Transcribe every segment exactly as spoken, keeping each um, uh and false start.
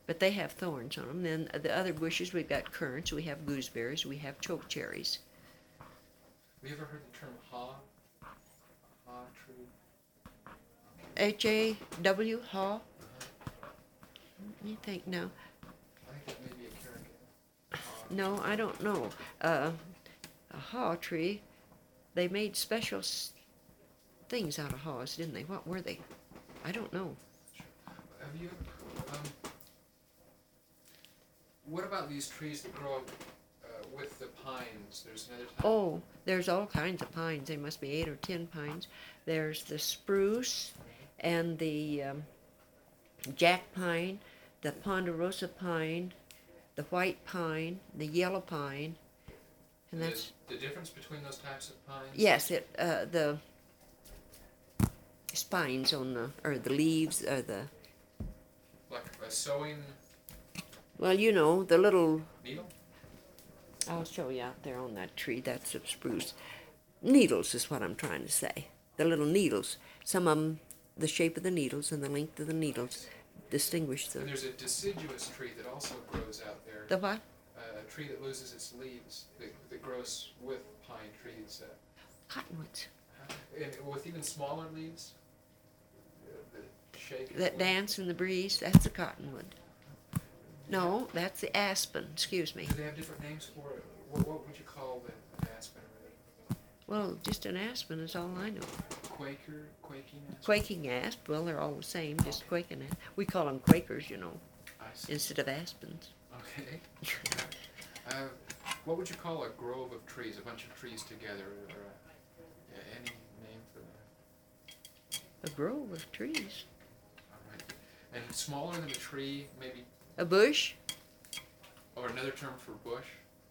but they have thorns on them. Then the other bushes, we've got currants, we have gooseberries, we have chokecherries. Have you ever heard the term haw? Haw tree? H A W, haw? Uh-huh. You think, no. I think that may be a Carrigan. Haw. No, I don't know. Uh, a haw tree, they made special s- things out of haws, didn't they? What were they? I don't know. Have you, um, what about these trees that grow up uh, with the pines? There's another type. Oh, there's all kinds of pines. There must be eight or ten pines. There's the spruce and the um, jack pine, the ponderosa pine, the white pine, the yellow pine, and And that's the, the difference between those types of pines? yes. It uh, the spines on the or the leaves or the Like a sewing well, you know, the little. needle? I'll show you out there on that tree. That's a spruce. Needles is what I'm trying to say. The little needles. Some of them, the shape of the needles and the length of the needles distinguish them. And there's a deciduous tree that also grows out there. The what? Uh, a tree that loses its leaves that, that grows with pine trees. Uh, Cottonwoods. and with even smaller leaves uh, that shake. That dance in the breeze, that's the cottonwood. No, that's the aspen, excuse me. Do they have different names for it? What, what would you call the, an aspen? Well, just an aspen is all I know. Quaker, quaking aspen? Quaking asp, well, they're all the same, just quaking asp. We call them Quakers, you know, I see. instead of aspens. Okay. uh, what would you call a grove of trees, a bunch of trees together, or uh, any name for that? A grove of trees. All right. And smaller than a tree, maybe, A bush? or another term for bush?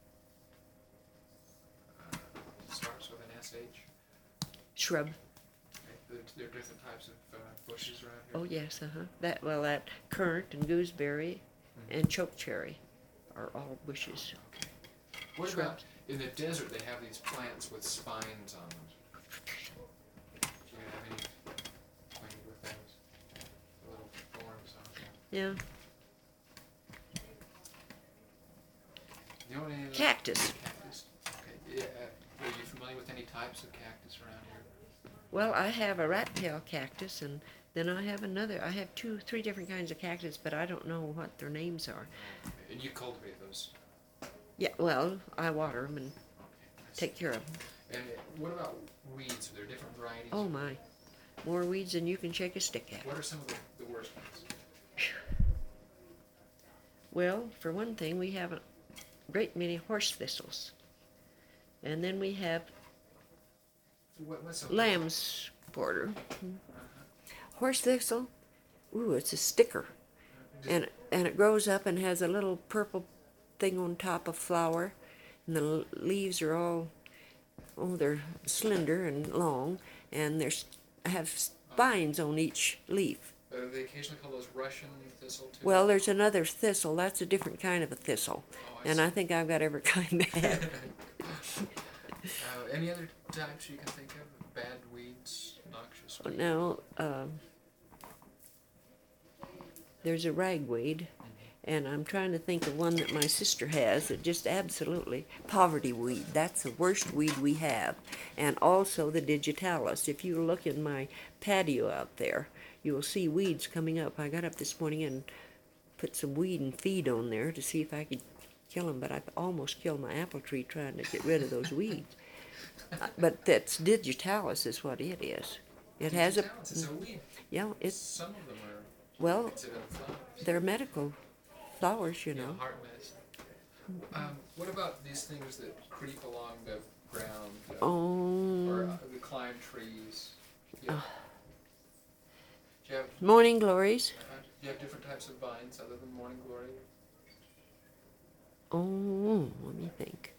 Uh, starts with an S H. Shrub. Okay. There, there are different types of uh, bushes around here. Oh, yes, uh-huh. That, well, that currant and gooseberry Mhm. and chokecherry are all bushes. Okay. What Shrubs. about in the desert? They have these plants with spines on them. Do you have any acquainted with those? The little thorns on them. Yeah. You know any of those? Cactus. Cactus. Okay. Yeah. Uh, are you familiar with any types of cactus around here? Well, I have a rat tail cactus, and then I have another. I have two, three different kinds of cactus, but I don't know what their names are. Okay. And you cultivate those. Yeah, well, I water them and Okay. I see. take care of them. And uh, what about weeds? Are there different varieties? Oh my, more weeds than you can shake a stick at. What are some of the, the worst ones? Well, for one thing, we have a great many horse thistles, and then we have What, what's a lamb's border. Uh-huh. Horse thistle, ooh, it's a sticker, Does- and and it grows up and has a little purple thing on top of flower, and the l- leaves are all, oh, they're slender and long, and there's have spines on each leaf. Uh, they occasionally call those Russian thistle too. Well, there's another thistle. That's a different kind of a thistle, Oh, I and see. I think I've got every kind of that. uh, any other types you can think of? Bad weeds, noxious weeds? Now, um, there's a ragweed, and I'm trying to think of one that my sister has that just absolutely poverty weed. That's the worst weed we have, and also the digitalis. If you look in my patio out there, you will see weeds coming up. I got up this morning and put some weed and feed on there to see if I could kill them, but I've almost killed my apple tree trying to get rid of those weeds. Uh, but that's digitalis is what it is. It has a Digitalis, it's a weed. yeah. It's Some of them are well, considered flowers. they're medical flowers, you Yeah, know. heart medicine. Um, what about these things that creep along the ground? Uh, or Oh, uh, the climb trees? Yeah. Do you have morning glories. uh, do you have different types of vines other than morning glory? Oh, let me think.